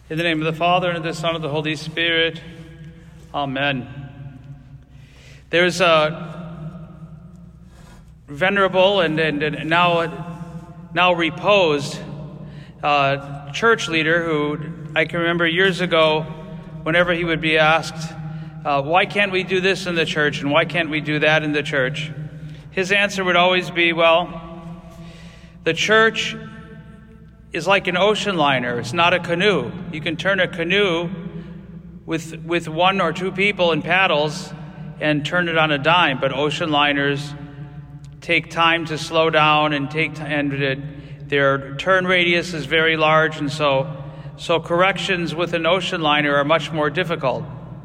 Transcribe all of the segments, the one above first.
In the name of the Father, and of the Son, and of the Holy Spirit. Amen. There's a venerable and now reposed church leader who I can remember years ago, whenever he would be asked, why can't we do this in the church and why can't we do that in the church? His answer would always be, well, the church is like an ocean liner. It's not a canoe. You can turn a canoe with one or two people and paddles and turn it on a dime, but ocean liners take time to slow down and their turn radius is very large, and so corrections with an ocean liner are much more difficult.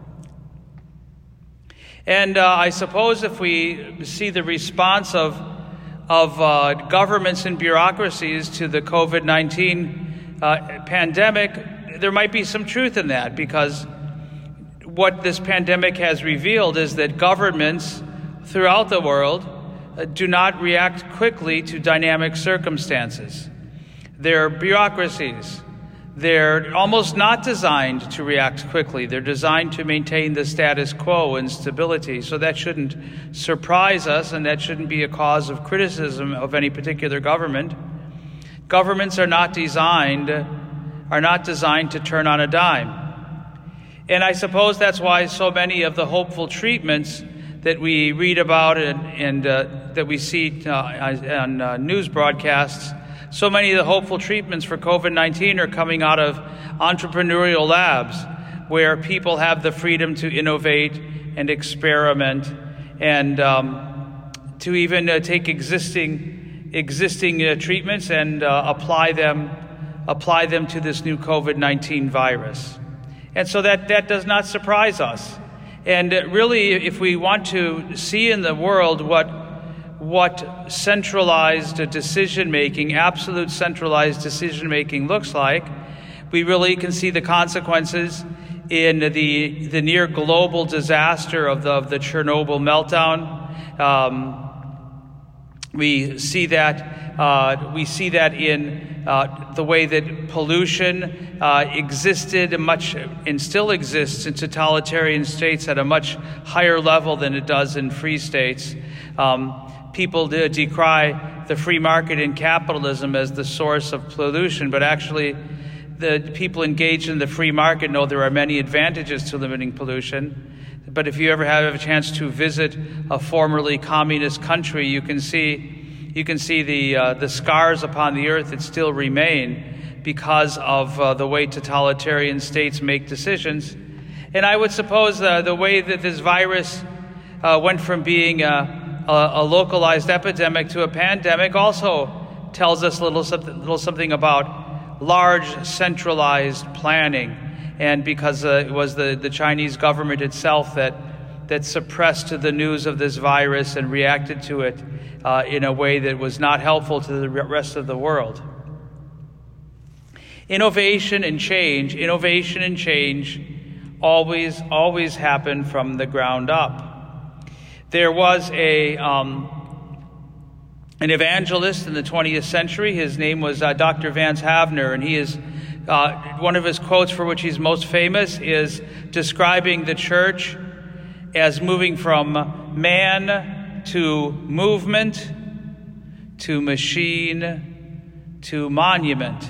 And I suppose if we see the response of governments and bureaucracies to the COVID-19 pandemic, there might be some truth in that, because what this pandemic has revealed is that governments throughout the world do not react quickly to dynamic circumstances. Their bureaucracies, they're almost not designed to react quickly. They're designed to maintain the status quo and stability. So that shouldn't surprise us, and that shouldn't be a cause of criticism of any particular government. Governments are not designed to turn on a dime. And I suppose that's why so many of the hopeful treatments that we read about and that we see on news broadcasts, so many of the hopeful treatments for COVID-19 are coming out of entrepreneurial labs, where people have the freedom to innovate and experiment and to even take existing treatments and apply them to this new COVID-19 virus. And so that does not surprise us. And really, if we want to see in the world what centralized decision-making, absolute centralized decision-making looks like, we really can see the consequences in the near global disaster of the Chernobyl meltdown. We see that in the way that pollution existed much and still exists in totalitarian states at a much higher level than it does in free states. People decry the free market and capitalism as the source of pollution, but actually the people engaged in the free market know there are many advantages to limiting pollution. But if you ever have a chance to visit a formerly communist country, you can see the scars upon the earth that still remain because of the way totalitarian states make decisions. And I would suppose the way that this virus went from being a localized epidemic to a pandemic also tells us a little something about large centralized planning. And because it was the Chinese government itself that suppressed the news of this virus and reacted to it in a way that was not helpful to the rest of the world. Innovation and change always happen from the ground up. There was an evangelist in the 20th century. His name was Dr. Vance Havner, and he is one of his quotes for which he's most famous is describing the church as moving from man to movement to machine to monument.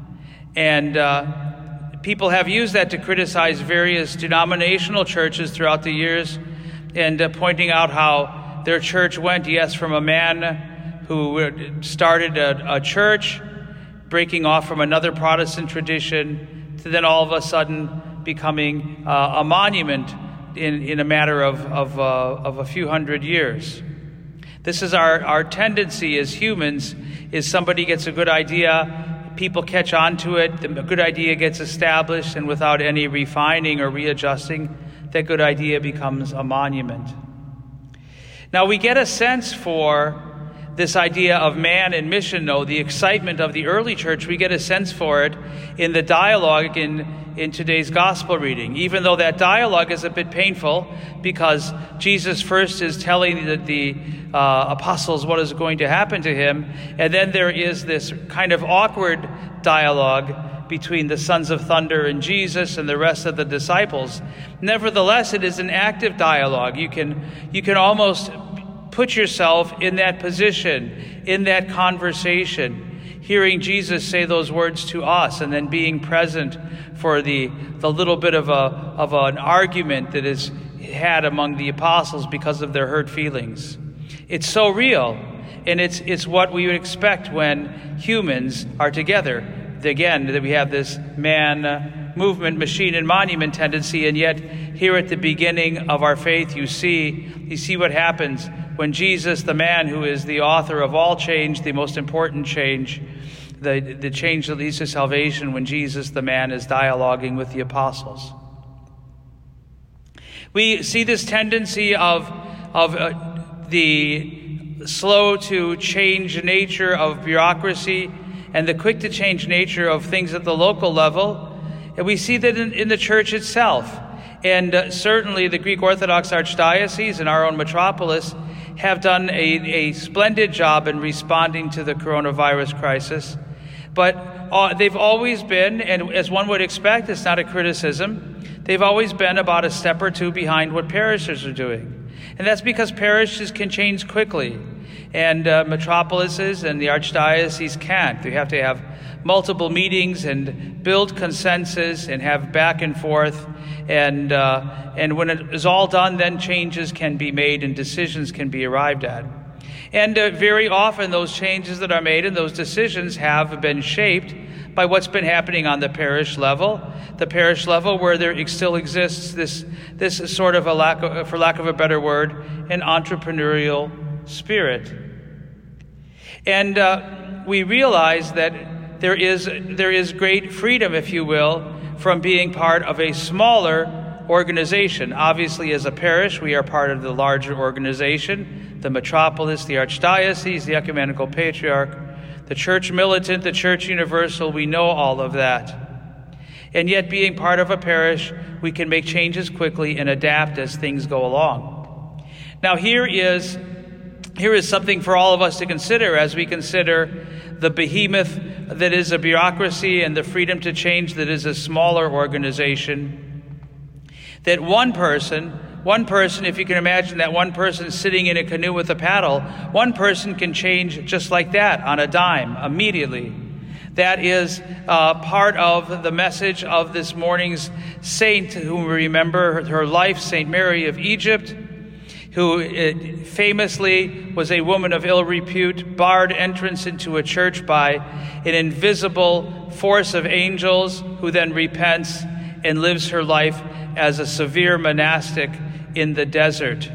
And people have used that to criticize various denominational churches throughout the years, and pointing out how their church went, yes, from a man who started a church, breaking off from another Protestant tradition, to then all of a sudden becoming a monument in a matter of a few hundred years. This is our tendency as humans, is somebody gets a good idea, people catch on to it, the good idea gets established, and without any refining or readjusting, that good idea becomes a monument. Now we get a sense for this idea of man and mission, though, the excitement of the early church, we get a sense for it in the dialogue in today's gospel reading, even though that dialogue is a bit painful, because Jesus first is telling the apostles what is going to happen to him, and then there is this kind of awkward dialogue between the sons of thunder and Jesus and the rest of the disciples. Nevertheless, it is an active dialogue. You can almost put yourself in that position, in that conversation, hearing Jesus say those words to us, and then being present for the little bit of an argument that is had among the apostles because of their hurt feelings. It's so real, and it's what we would expect when humans are together. Again, that we have this man movement, machine, and monument tendency, and yet here at the beginning of our faith, you see what happens when Jesus, the man who is the author of all change, the most important change, the change that leads to salvation, when Jesus, the man, is dialoguing with the apostles. We see this tendency of the slow to change nature of bureaucracy and the quick to change nature of things at the local level. And we see that in the church itself. And certainly the Greek Orthodox Archdiocese and our own metropolis have done a splendid job in responding to the coronavirus crisis. But they've always been, and as one would expect, it's not a criticism, they've always been about a step or two behind what parishes are doing. And that's because parishes can change quickly, and metropolises and the archdiocese can't. They have to have multiple meetings and build consensus and have back and forth. And when it is all done, then changes can be made and decisions can be arrived at. And very often those changes that are made and those decisions have been shaped by what's been happening on the parish level where there still exists this sort of, for lack of a better word, an entrepreneurial spirit. And we realize that there is great freedom, if you will, from being part of a smaller organization. Obviously, as a parish, we are part of the larger organization, the metropolis, the archdiocese, the ecumenical patriarch, the church militant, the church universal. We know all of that. And yet, being part of a parish, we can make changes quickly and adapt as things go along. Now, here is something for all of us to consider as we consider the behemoth that is a bureaucracy and the freedom to change that is a smaller organization. That one person, if you can imagine that one person sitting in a canoe with a paddle, one person can change just like that on a dime, immediately. That is part of the message of this morning's saint, whom we remember her life, St. Mary of Egypt, who famously was a woman of ill repute, barred entrance into a church by an invisible force of angels, who then repents and lives her life as a severe monastic in the desert.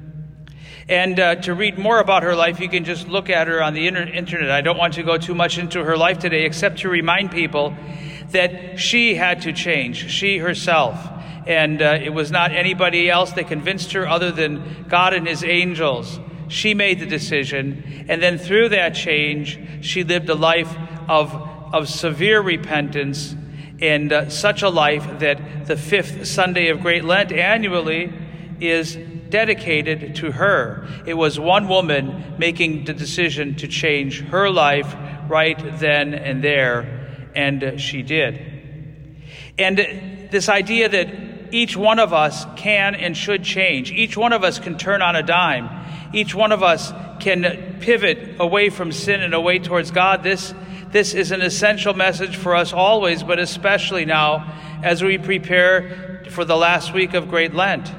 And to read more about her life, you can just look at her on the internet. I don't want to go too much into her life today, except to remind people that she had to change, she herself. And it was not anybody else that convinced her other than God and his angels. She made the decision, and then through that change, she lived a life of severe repentance, and such a life that the fifth Sunday of Great Lent annually is dedicated to her. It was one woman making the decision to change her life right then and there, and she did. And this idea that each one of us can and should change. Each one of us can turn on a dime. Each one of us can pivot away from sin and away towards God. This is an essential message for us always, but especially now as we prepare for the last week of Great Lent.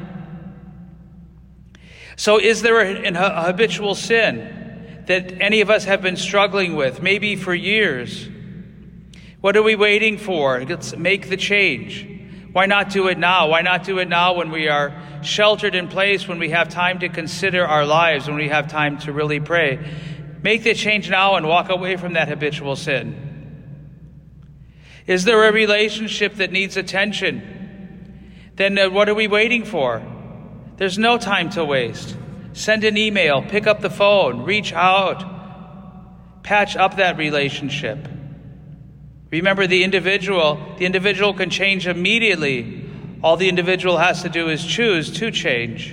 So is there a habitual sin that any of us have been struggling with, maybe for years? What are we waiting for? Let's make the change. Why not do it now? Why not do it now when we are sheltered in place, when we have time to consider our lives, when we have time to really pray? Make the change now and walk away from that habitual sin. Is there a relationship that needs attention? Then what are we waiting for? There's no time to waste. Send an email, pick up the phone, reach out, patch up that relationship. Remember, the individual can change immediately. All the individual has to do is choose to change.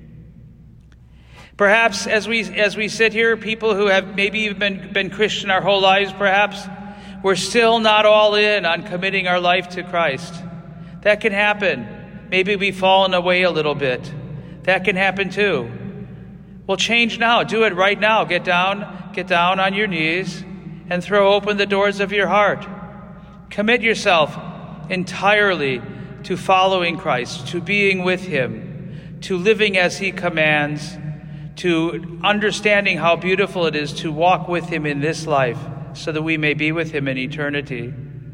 Perhaps as we sit here, people who have maybe been Christian our whole lives, perhaps we're still not all in on committing our life to Christ. That can happen. Maybe we've fallen away a little bit. That can happen too. Well, change now. Do it right now. Get down on your knees and throw open the doors of your heart. Commit yourself entirely to following Christ, to being with him, to living as he commands, to understanding how beautiful it is to walk with him in this life so that we may be with him in eternity.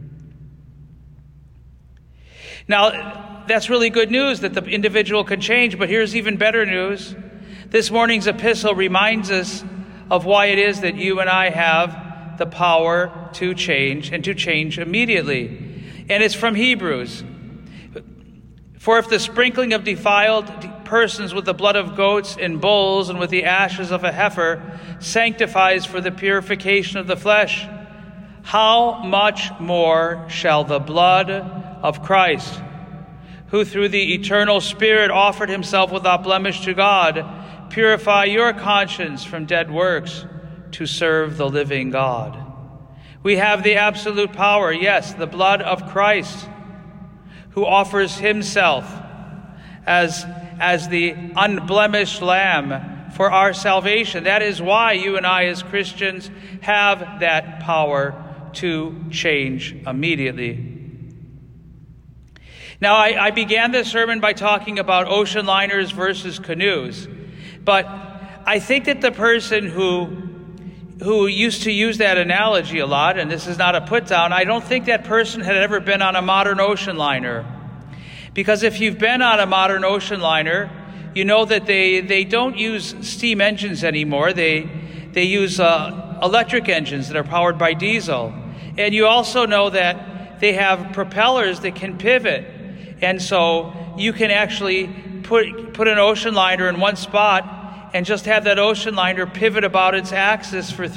Now, that's really good news that the individual can change, but here's even better news. This morning's epistle reminds us of why it is that you and I have the power to change, and to change immediately. And it's from Hebrews. For if the sprinkling of defiled persons with the blood of goats and bulls and with the ashes of a heifer sanctifies for the purification of the flesh, how much more shall the blood of Christ, who through the eternal Spirit offered himself without blemish to God, purify your conscience from dead works to serve the living God. We have the absolute power, yes, the blood of Christ, who offers himself as the unblemished lamb for our salvation. That is why you and I as Christians have that power to change immediately. Now, I began this sermon by talking about ocean liners versus canoes, but I think that the person who used to use that analogy a lot, and this is not a put down, I don't think that person had ever been on a modern ocean liner. Because if you've been on a modern ocean liner, you know that they don't use steam engines anymore. They use electric engines that are powered by diesel. And you also know that they have propellers that can pivot. And so you can actually put an ocean liner in one spot and just have that ocean liner pivot about its axis for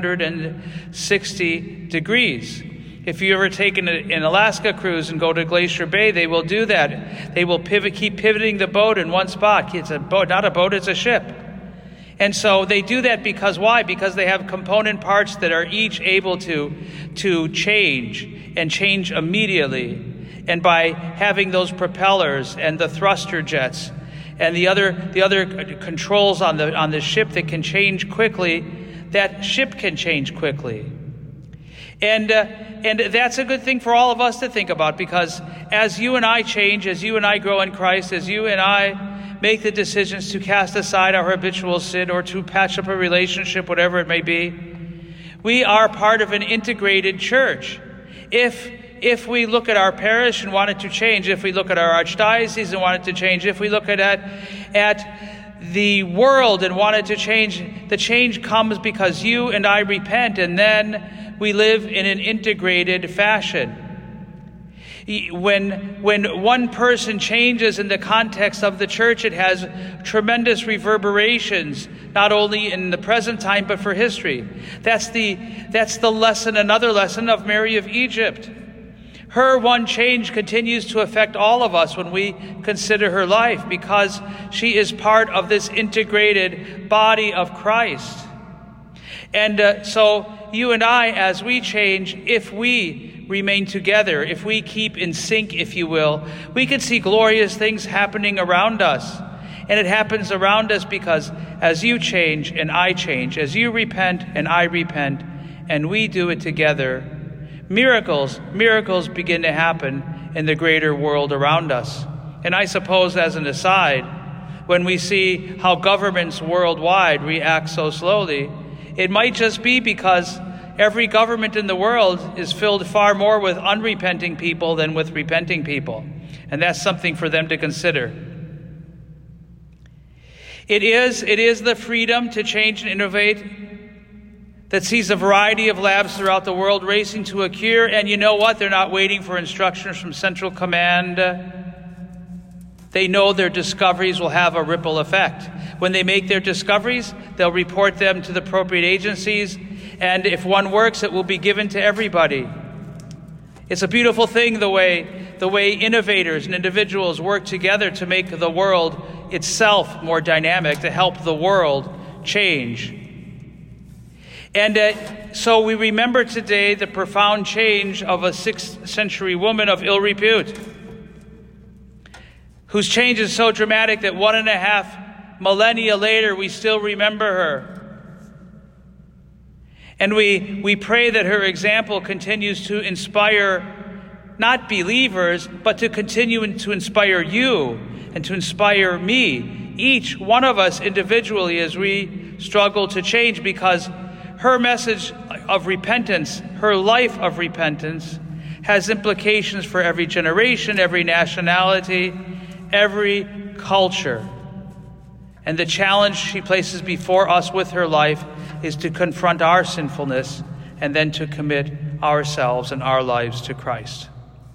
360 degrees. If you ever take an Alaska cruise and go to Glacier Bay, they will do that. They will keep pivoting the boat in one spot. It's a boat, not a boat, it's a ship. And so they do that because why? Because they have component parts that are each able to change and change immediately. And by having those propellers and the thruster jets and the other controls on the ship that can change quickly, that ship can change quickly. And that's a good thing for all of us to think about, because as you and I change, as you and I grow in Christ, as you and I make the decisions to cast aside our habitual sin or to patch up a relationship, whatever it may be, we are part of an integrated church. If we look at our parish and want it to change, if we look at our archdiocese and want it to change, if we look at the world and want it to change, the change comes because you and I repent, and then we live in an integrated fashion. When one person changes in the context of the church, it has tremendous reverberations, not only in the present time, but for history. That's the lesson, another lesson of Mary of Egypt. Her one change continues to affect all of us when we consider her life, because she is part of this integrated body of Christ. And so you and I, as we change, if we remain together, if we keep in sync, if you will, we can see glorious things happening around us. And it happens around us because as you change and I change, as you repent and I repent, and we do it together, miracles begin to happen in the greater world around us. And I suppose, as an aside, when we see how governments worldwide react so slowly, it might just be because every government in the world is filled far more with unrepenting people than with repenting people. And that's something for them to consider. It is the freedom to change and innovate that sees a variety of labs throughout the world racing to a cure. And you know what? They're not waiting for instructions from Central Command. They know their discoveries will have a ripple effect. When they make their discoveries, they'll report them to the appropriate agencies. And if one works, it will be given to everybody. It's a beautiful thing, the way innovators and individuals work together to make the world itself more dynamic, to help the world change. And so we remember today the profound change of a 6th century woman of ill repute, whose change is so dramatic that 1.5 millennia later we still remember her. And we pray that her example continues to inspire not believers, but to continue to inspire you and to inspire me, each one of us individually, as we struggle to change, because her message of repentance, her life of repentance, has implications for every generation, every nationality, every culture. And the challenge she places before us with her life is to confront our sinfulness and then to commit ourselves and our lives to Christ.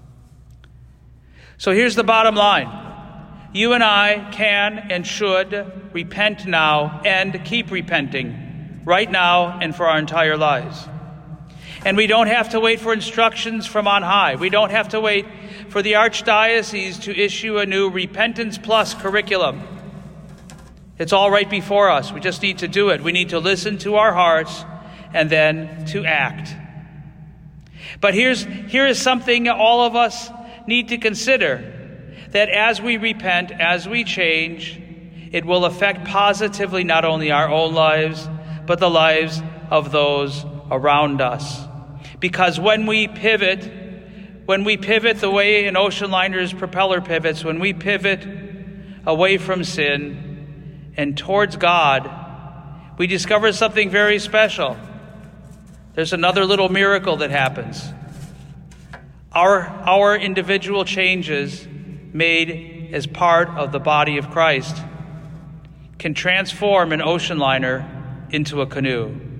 So here's the bottom line. You and I can and should repent now and keep repenting right now and for our entire lives. And we don't have to wait for instructions from on high. We don't have to wait for the Archdiocese to issue a new Repentance Plus curriculum. It's all right before us. We just need to do it. We need to listen to our hearts and then to act. But here is something all of us need to consider, that as we repent, as we change, it will affect positively not only our own lives, but the lives of those around us. Because when we pivot the way an ocean liner's propeller pivots, when we pivot away from sin and towards God, we discover something very special. There's another little miracle that happens. Our individual changes made as part of the body of Christ can transform an ocean liner into a canoe.